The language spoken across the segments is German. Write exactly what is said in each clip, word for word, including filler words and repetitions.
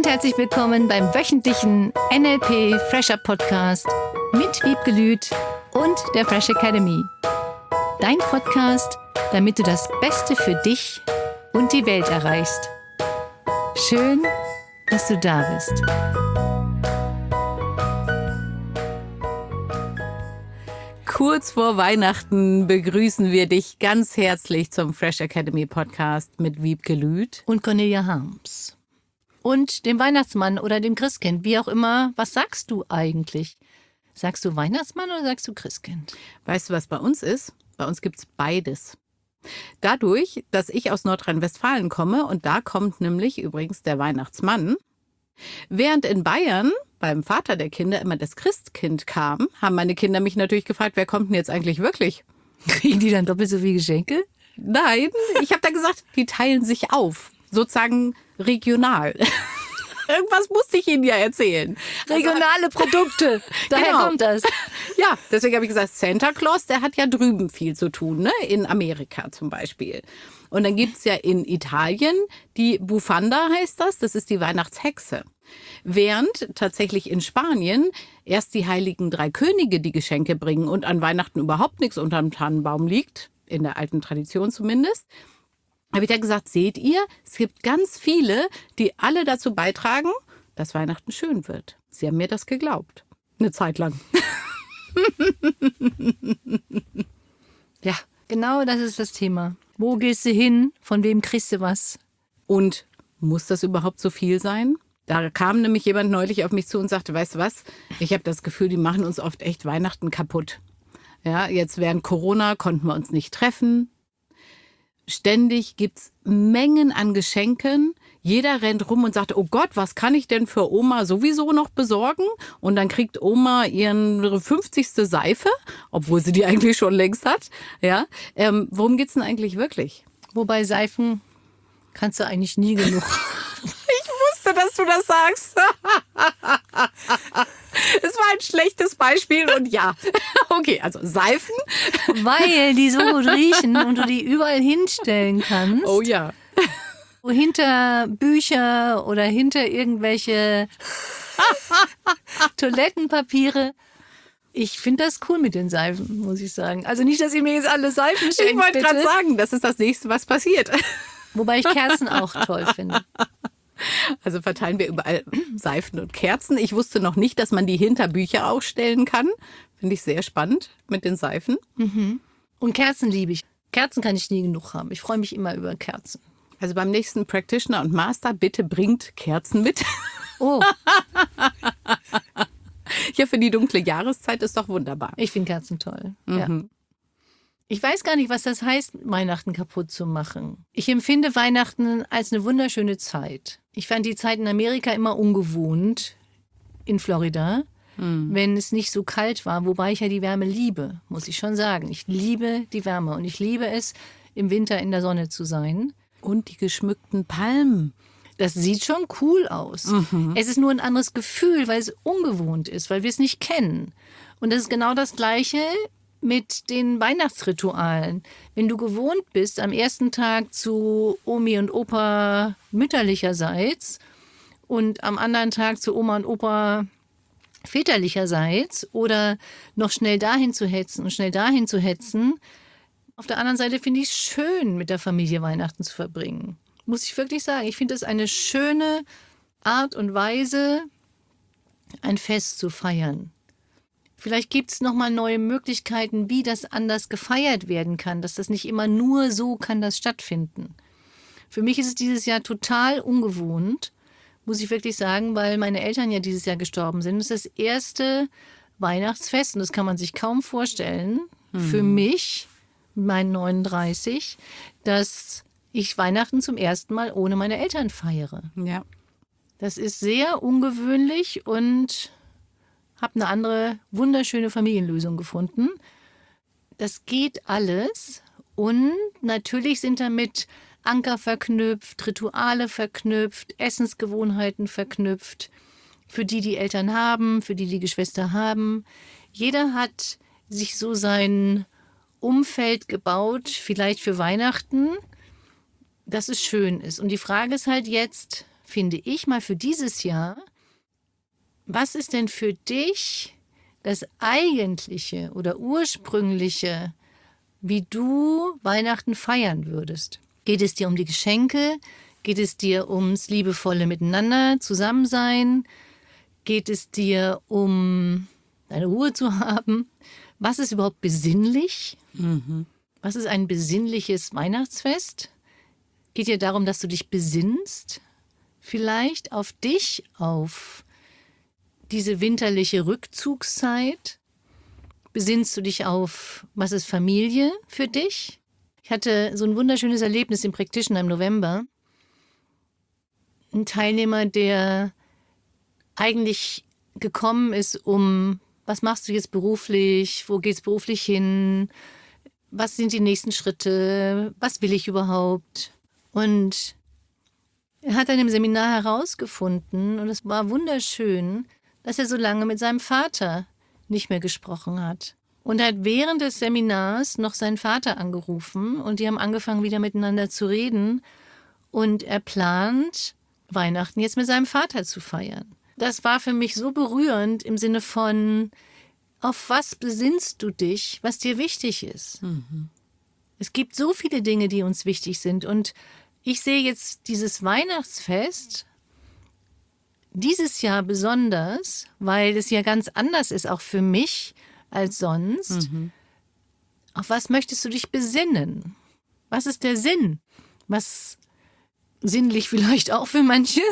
herzlich willkommen beim wöchentlichen N L P Fresher Podcast mit Wiebke Lüth und der Fresh Academy. Dein Podcast, damit du das Beste für dich und die Welt erreichst. Schön, dass du da bist. Kurz vor Weihnachten begrüßen wir dich ganz herzlich zum Fresh Academy Podcast mit Wiebke Lüth und Cornelia Harms. Und dem Weihnachtsmann oder dem Christkind, wie auch immer. Was sagst du eigentlich? Sagst du Weihnachtsmann oder sagst du Christkind? Weißt du, was bei uns ist? Bei uns gibt's beides. Dadurch, dass ich aus Nordrhein-Westfalen komme und da kommt nämlich übrigens der Weihnachtsmann, während in Bayern beim Vater der Kinder immer das Christkind kam, haben meine Kinder mich natürlich gefragt, wer kommt denn jetzt eigentlich wirklich? Kriegen die dann doppelt so viele Geschenke? Nein, ich habe da gesagt, die teilen sich auf, sozusagen regional. Irgendwas musste ich Ihnen ja erzählen. Regionale Produkte, daher Genau. kommt das. Ja, deswegen habe ich gesagt, Santa Claus, der hat ja drüben viel zu tun, ne? In Amerika zum Beispiel. Und dann gibt's ja in Italien die Bufanda, heißt das, das ist die Weihnachtshexe. Während tatsächlich in Spanien erst die heiligen drei Könige die Geschenke bringen und an Weihnachten überhaupt nichts unterm Tannenbaum liegt, in der alten Tradition zumindest, habe ich da gesagt, seht ihr, es gibt ganz viele, die alle dazu beitragen, dass Weihnachten schön wird. Sie haben mir das geglaubt. Eine Zeit lang. Ja, genau das ist das Thema. Wo gehst du hin? Von wem kriegst du was? Und muss das überhaupt so viel sein? Da kam nämlich jemand neulich auf mich zu und sagte, weißt du was, ich habe das Gefühl, die machen uns oft echt Weihnachten kaputt. Ja, jetzt während Corona konnten wir uns nicht treffen. Ständig gibt's Mengen an Geschenken. Jeder rennt rum und sagt, oh Gott, was kann ich denn für Oma sowieso noch besorgen? Und dann kriegt Oma ihre fünfzigste Seife, obwohl sie die eigentlich schon längst hat. Ja, ähm, worum geht's denn eigentlich wirklich? Wobei Seifen kannst du eigentlich nie genug. Ich wusste, dass du das sagst. Es war ein schlechtes Beispiel und ja. Okay, also Seifen. Weil die so gut riechen und du die überall hinstellen kannst. Oh ja. Hinter Bücher oder hinter irgendwelche Toilettenpapiere. Ich finde das cool mit den Seifen, muss ich sagen. Also nicht, dass ihr mir jetzt alle Seifen schenkt, Ich wollte bitte. gerade sagen, das ist das Nächste, was passiert. Wobei ich Kerzen auch toll finde. Also verteilen wir überall Seifen und Kerzen. Ich wusste noch nicht, dass man die hinter Bücher aufstellen kann. Finde ich sehr spannend mit den Seifen. Und Kerzen liebe ich. Kerzen kann ich nie genug haben. Ich freue mich immer über Kerzen. Also beim nächsten Practitioner und Master, bitte bringt Kerzen mit. Oh, Ja, für die dunkle Jahreszeit ist doch wunderbar. ich finde Kerzen toll. Mhm. Ja. Ich weiß gar nicht, was das heißt, Weihnachten kaputt zu machen. Ich empfinde Weihnachten als eine wunderschöne Zeit. Ich fand die Zeit in Amerika immer ungewohnt, in Florida, wenn es nicht so kalt war, wobei ich ja die Wärme liebe, muss ich schon sagen. Ich liebe die Wärme und ich liebe es, im Winter in der Sonne zu sein. Und die geschmückten Palmen. Das sieht schon cool aus. Es ist nur ein anderes Gefühl, weil es ungewohnt ist, weil wir es nicht kennen. Und das ist genau das Gleiche mit den Weihnachtsritualen. Wenn du gewohnt bist, am ersten Tag zu Omi und Opa mütterlicherseits und am anderen Tag zu Oma und Opa väterlicherseits oder noch schnell dahin zu hetzen und schnell dahin zu hetzen. Auf der anderen Seite finde ich es schön, mit der Familie Weihnachten zu verbringen. Muss ich wirklich sagen. Ich finde es eine schöne Art und Weise, ein Fest zu feiern. Vielleicht gibt es nochmal neue Möglichkeiten, wie das anders gefeiert werden kann, dass das nicht immer nur so kann das stattfinden. Für mich ist es dieses Jahr total ungewohnt, muss ich wirklich sagen, weil meine Eltern ja dieses Jahr gestorben sind. Es ist das erste Weihnachtsfest und das kann man sich kaum vorstellen, für mich, mit meinen neununddreißig, dass ich Weihnachten zum ersten Mal ohne meine Eltern feiere. Ja. Das ist sehr ungewöhnlich und habe eine andere wunderschöne Familienlösung gefunden. Das geht alles und natürlich sind damit Anker verknüpft, Rituale verknüpft, Essensgewohnheiten verknüpft, für die die Eltern haben, für die die Geschwister haben. Jeder hat sich so sein Umfeld gebaut, vielleicht für Weihnachten, dass es schön ist. Und die Frage ist halt jetzt, finde ich mal für dieses Jahr, was ist denn für dich das eigentliche oder ursprüngliche, wie du Weihnachten feiern würdest? Geht es dir um die Geschenke? Geht es dir ums liebevolle Miteinander, Zusammensein? Geht es dir um deine Ruhe zu haben? Was ist überhaupt besinnlich? Mhm. Was ist ein besinnliches Weihnachtsfest? Geht dir darum, dass du dich besinnst? Vielleicht auf dich, auf diese winterliche Rückzugszeit? Besinnst du dich auf, was ist Familie für dich? Ich hatte so ein wunderschönes Erlebnis im Practitioner im November. Ein Teilnehmer, der eigentlich gekommen ist, um, was machst du jetzt beruflich, wo geht's beruflich hin, was sind die nächsten Schritte, was will ich überhaupt? Und er hat dann im Seminar herausgefunden, und es war wunderschön, dass er so lange mit seinem Vater nicht mehr gesprochen hat. Und er hat während des Seminars noch seinen Vater angerufen und die haben angefangen, wieder miteinander zu reden. Und er plant, Weihnachten jetzt mit seinem Vater zu feiern. Das war für mich so berührend im Sinne von, auf was besinnst du dich, was dir wichtig ist? Mhm. Es gibt so viele Dinge, die uns wichtig sind. Und ich sehe jetzt dieses Weihnachtsfest dieses Jahr besonders, weil es ja ganz anders ist, auch für mich als sonst. Mhm. Auf was möchtest du dich besinnen? Was ist der Sinn? Was sinnlich vielleicht auch für manche.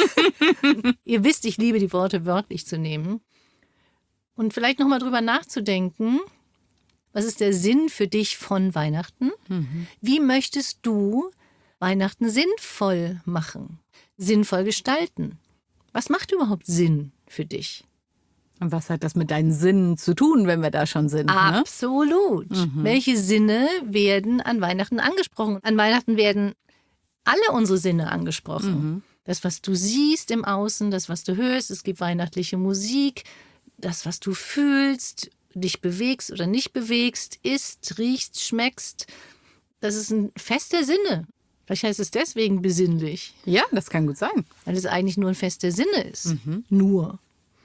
Ihr wisst, ich liebe die Worte wörtlich zu nehmen. Und vielleicht nochmal drüber nachzudenken, was ist der Sinn für dich von Weihnachten? Mhm. Wie möchtest du Weihnachten sinnvoll machen, sinnvoll gestalten? Was macht überhaupt Sinn für dich? Und was hat das mit deinen Sinnen zu tun, wenn wir da schon sind? Absolut. Ne? Mhm. Welche Sinne werden an Weihnachten angesprochen? An Weihnachten werden alle unsere Sinne angesprochen. Mhm. Das, was du siehst im Außen, das, was du hörst, es gibt weihnachtliche Musik, das, was du fühlst, dich bewegst oder nicht bewegst, isst, riechst, schmeckst. Das ist ein Fest der Sinne. Vielleicht heißt es deswegen besinnlich. Ja, das kann gut sein. Weil es eigentlich nur ein Fest der Sinne ist. Mhm. Nur.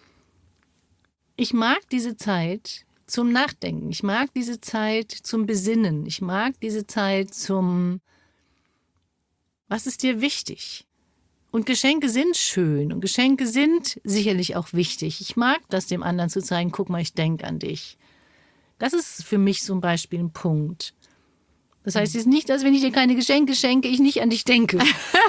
Ich mag diese Zeit zum Nachdenken. Ich mag diese Zeit zum Besinnen. Ich mag diese Zeit zum, was ist dir wichtig? Und Geschenke sind schön und Geschenke sind sicherlich auch wichtig. Ich mag das, dem anderen zu zeigen, guck mal, ich denke an dich. Das ist für mich zum Beispiel ein Punkt. Das heißt jetzt nicht, dass wenn ich dir keine Geschenke schenke, ich nicht an dich denke.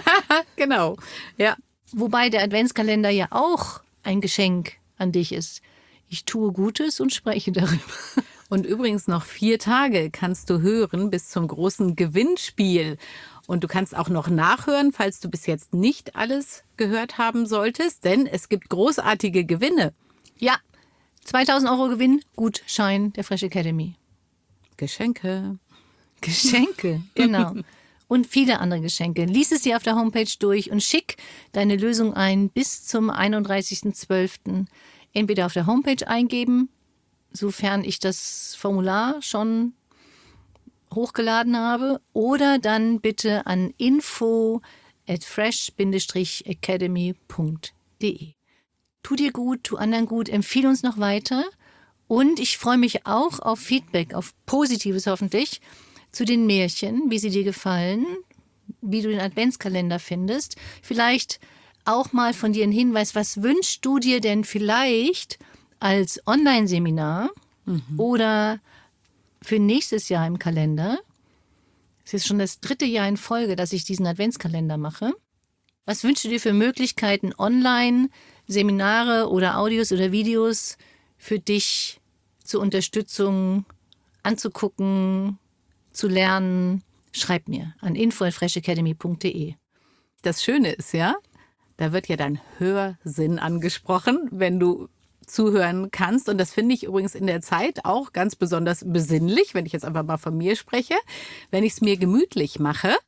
Genau, ja. Wobei der Adventskalender ja auch ein Geschenk an dich ist. Ich tue Gutes und spreche darüber. Und übrigens noch vier Tage kannst du hören bis zum großen Gewinnspiel. Und du kannst auch noch nachhören, falls du bis jetzt nicht alles gehört haben solltest, denn es gibt großartige Gewinne. Ja, zweitausend Euro Gewinn, Gutschein der Fresh Academy. Geschenke. Geschenke, genau. Und viele andere Geschenke. Lies es dir auf der Homepage durch und schick deine Lösung ein bis zum einunddreißigsten zwölften Entweder auf der Homepage eingeben, sofern ich das Formular schon hochgeladen habe, oder dann bitte an info at fresh academy punkt de. Tu dir gut, tu anderen gut, empfehle uns noch weiter. Und ich freue mich auch auf Feedback, auf Positives hoffentlich, zu den Märchen, wie sie dir gefallen, wie du den Adventskalender findest. Vielleicht auch mal von dir ein Hinweis, was wünschst du dir denn vielleicht als Online-Seminar mhm. oder für nächstes Jahr im Kalender? Es ist schon das dritte Jahr in Folge, dass ich diesen Adventskalender mache. Was wünschst du dir für Möglichkeiten, Online-Seminare oder Audios oder Videos für dich zur Unterstützung anzugucken, zu lernen? Schreib mir an info at fresh academy punkt de. Das Schöne ist ja, da wird ja dein Hörsinn angesprochen, wenn du zuhören kannst. Und das finde ich übrigens in der Zeit auch ganz besonders besinnlich, wenn ich jetzt einfach mal von mir spreche, wenn ich es mir gemütlich mache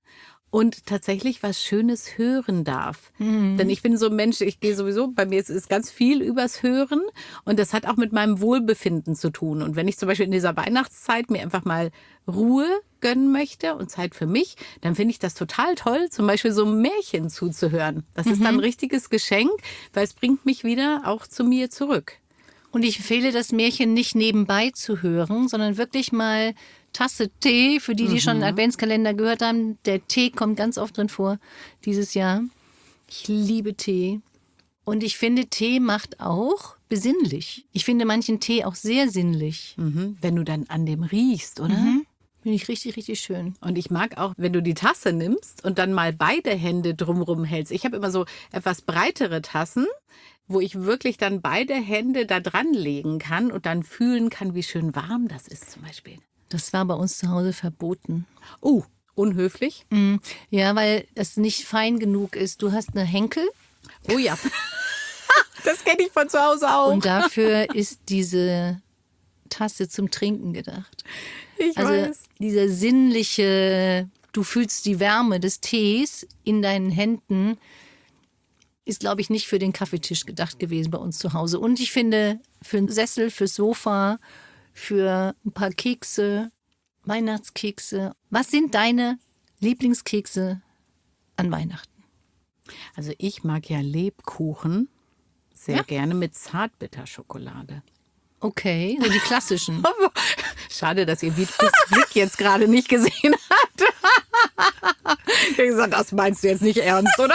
und tatsächlich was Schönes hören darf. Mhm. Denn ich bin so ein Mensch, ich gehe sowieso, bei mir ist es ganz viel übers Hören und das hat auch mit meinem Wohlbefinden zu tun. Und wenn ich zum Beispiel in dieser Weihnachtszeit mir einfach mal Ruhe gönnen möchte und Zeit für mich, dann finde ich das total toll, zum Beispiel so Märchen zuzuhören. Das mhm. ist dann ein richtiges Geschenk, weil es bringt mich wieder auch zu mir zurück. Und ich empfehle das Märchen nicht nebenbei zu hören, sondern wirklich mal Tasse Tee, für die, die mhm. schon einen Adventskalender gehört haben. Der Tee kommt ganz oft drin vor dieses Jahr. Ich liebe Tee. Und ich finde, Tee macht auch besinnlich. Ich finde manchen Tee auch sehr sinnlich. Mhm. Wenn du dann an dem riechst, oder? Mhm. Finde ich richtig, richtig schön. Und ich mag auch, wenn du die Tasse nimmst und dann mal beide Hände drumrum hältst. Ich habe immer so etwas breitere Tassen, wo ich wirklich dann beide Hände da dran legen kann und dann fühlen kann, wie schön warm das ist zum Beispiel. Das war bei uns zu Hause verboten. Oh, unhöflich? Mm, ja, weil es nicht fein genug ist. Du hast eine Henkel. Oh ja, das kenne ich von zu Hause auch. Und dafür ist diese Tasse zum Trinken gedacht. Ich also weiß. Dieser sinnliche, du fühlst die Wärme des Tees in deinen Händen, ist, glaube ich, nicht für den Kaffeetisch gedacht gewesen bei uns zu Hause. Und ich finde, für einen Sessel, fürs Sofa, für ein paar Kekse, Weihnachtskekse. Was sind deine Lieblingskekse an Weihnachten? Also ich mag ja Lebkuchen sehr ja? gerne mit Zartbitterschokolade. Okay, so die klassischen. Schade, dass ihr Blick jetzt gerade nicht gesehen habt. Ich habe gesagt, das meinst du jetzt nicht ernst, oder?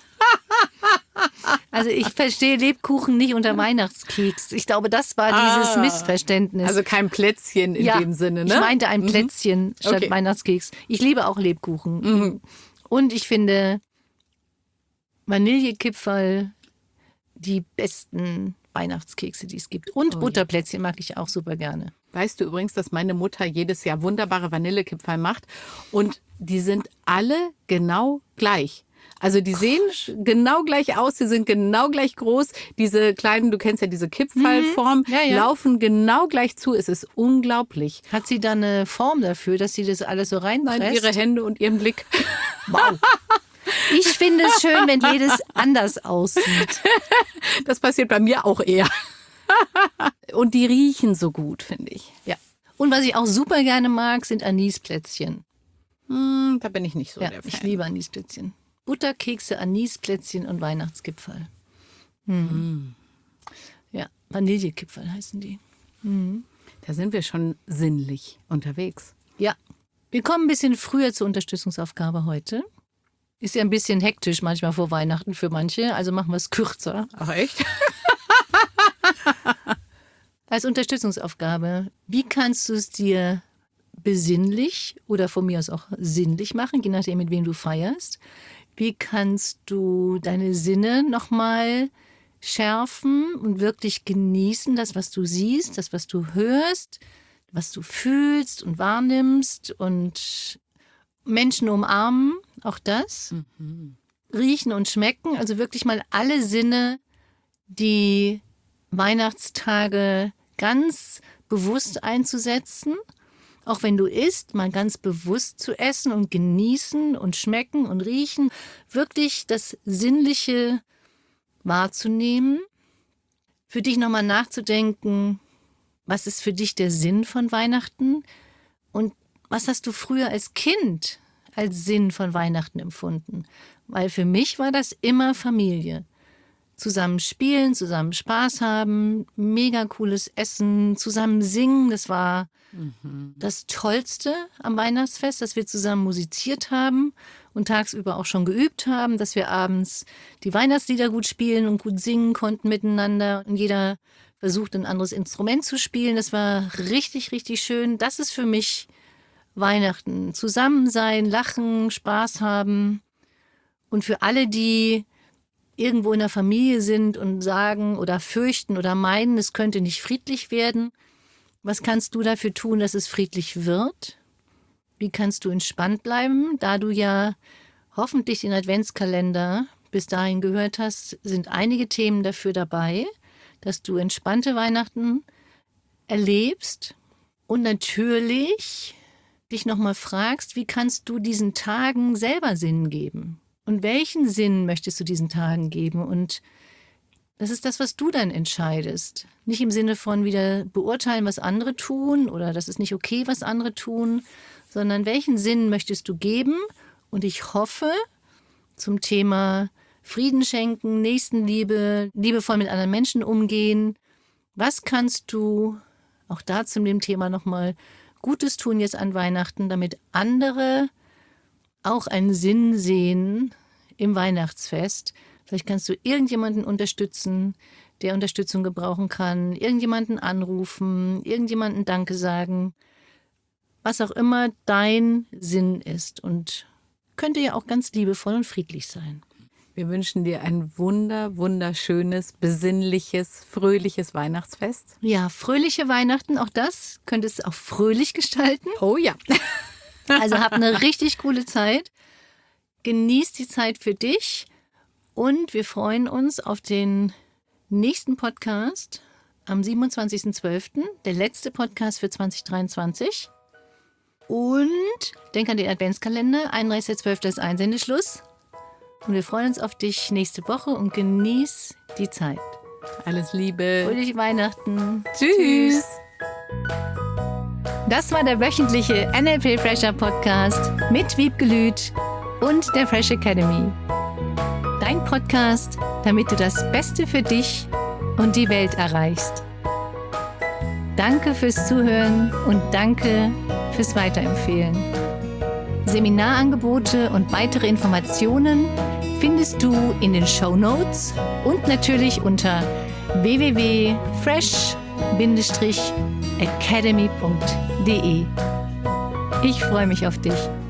Also ich verstehe Lebkuchen nicht unter Weihnachtskeks. Ich glaube, das war dieses ah, Missverständnis. Also kein Plätzchen in ja, dem Sinne, ne? Ich meinte ein Plätzchen mhm. statt okay. Weihnachtskeks. Ich liebe auch Lebkuchen. Mhm. Und ich finde Vanillekipferl die besten Weihnachtskekse, die es gibt. Und oh, Butterplätzchen mag ich auch super gerne. Weißt du übrigens, dass meine Mutter jedes Jahr wunderbare Vanillekipferl macht und die sind alle genau gleich. Also die sehen genau gleich aus, die sind genau gleich groß. Diese kleinen, du kennst ja diese Kipferlform, mhm. ja, ja. laufen genau gleich zu. Es ist unglaublich. Hat sie da eine Form dafür, dass sie das alles so reinpresst? Nein, ihre Hände und ihren Blick. Wow. Ich finde es schön, wenn jedes anders aussieht. Das passiert bei mir auch eher. Und die riechen so gut, finde ich. Ja. Und was ich auch super gerne mag, sind Anisplätzchen. Hm, da bin ich nicht so ja, der Fan. Ich liebe Anisplätzchen. Butterkekse, Anisplätzchen und Weihnachtskipferl. Hm. Mm. Ja, Vanillekipferl heißen die. Mhm. Da sind wir schon sinnlich unterwegs. Ja. Wir kommen ein bisschen früher zur Unterstützungsaufgabe heute. Ist ja ein bisschen hektisch manchmal vor Weihnachten für manche, also machen wir es kürzer. Ach echt? Als Unterstützungsaufgabe, wie kannst du es dir besinnlich oder von mir aus auch sinnlich machen, je nachdem, mit wem du feierst? Wie kannst du deine Sinne nochmal schärfen und wirklich genießen, das, was du siehst, das, was du hörst, was du fühlst und wahrnimmst und Menschen umarmen, auch das. Mhm. Riechen und schmecken, also wirklich mal alle Sinne, die Weihnachtstage ganz bewusst einzusetzen. Auch wenn du isst, mal ganz bewusst zu essen und genießen und schmecken und riechen. Wirklich das Sinnliche wahrzunehmen. Für dich nochmal nachzudenken, was ist für dich der Sinn von Weihnachten? Und was hast du früher als Kind als Sinn von Weihnachten empfunden? Weil für mich war das immer Familie. Zusammen spielen, zusammen Spaß haben, mega cooles Essen, zusammen singen. Das war mhm. das Tollste am Weihnachtsfest, dass wir zusammen musiziert haben und tagsüber auch schon geübt haben, dass wir abends die Weihnachtslieder gut spielen und gut singen konnten miteinander. Und jeder versucht, ein anderes Instrument zu spielen. Das war richtig, richtig schön. Das ist für mich Weihnachten. Zusammen sein, lachen, Spaß haben. Und für alle, die irgendwo in der Familie sind und sagen oder fürchten oder meinen, es könnte nicht friedlich werden. Was kannst du dafür tun, dass es friedlich wird? Wie kannst du entspannt bleiben? Da du ja hoffentlich den Adventskalender bis dahin gehört hast, sind einige Themen dafür dabei, dass du entspannte Weihnachten erlebst. Und natürlich dich nochmal fragst, wie kannst du diesen Tagen selber Sinn geben? Und welchen Sinn möchtest du diesen Tagen geben? Und das ist das, was du dann entscheidest. Nicht im Sinne von wieder beurteilen, was andere tun oder das ist nicht okay, was andere tun, sondern welchen Sinn möchtest du geben? Und ich hoffe, zum Thema Frieden schenken, Nächstenliebe, liebevoll mit anderen Menschen umgehen. Was kannst du auch da zu dem Thema nochmal Gutes tun jetzt an Weihnachten, damit andere auch einen Sinn sehen im Weihnachtsfest? Vielleicht kannst du irgendjemanden unterstützen, der Unterstützung gebrauchen kann, irgendjemanden anrufen, irgendjemanden Danke sagen, was auch immer dein Sinn ist und könnte ja auch ganz liebevoll und friedlich sein. Wir wünschen dir ein wunder, wunderschönes, besinnliches, fröhliches Weihnachtsfest. Ja, fröhliche Weihnachten, auch das könntest du auch fröhlich gestalten. Oh ja. Also hab eine richtig coole Zeit. Genieß die Zeit für dich und wir freuen uns auf den nächsten Podcast am siebenundzwanzigsten zwölften, der letzte Podcast für zwanzig dreiundzwanzig. Und denk an den Adventskalender, einunddreißigster zwölfter ist Einsendeschluss. Und wir freuen uns auf dich nächste Woche und genieß die Zeit. Alles Liebe. Fröhliche Weihnachten. Tschüss. Tschüss. Das war der wöchentliche N L P Fresher Podcast mit Wiebke Lüth und der Fresh Academy. Dein Podcast, damit du das Beste für dich und die Welt erreichst. Danke fürs Zuhören und danke fürs Weiterempfehlen. Seminarangebote und weitere Informationen findest du in den Shownotes und natürlich unter w w w punkt fresh academy punkt d e. Ich freue mich auf dich.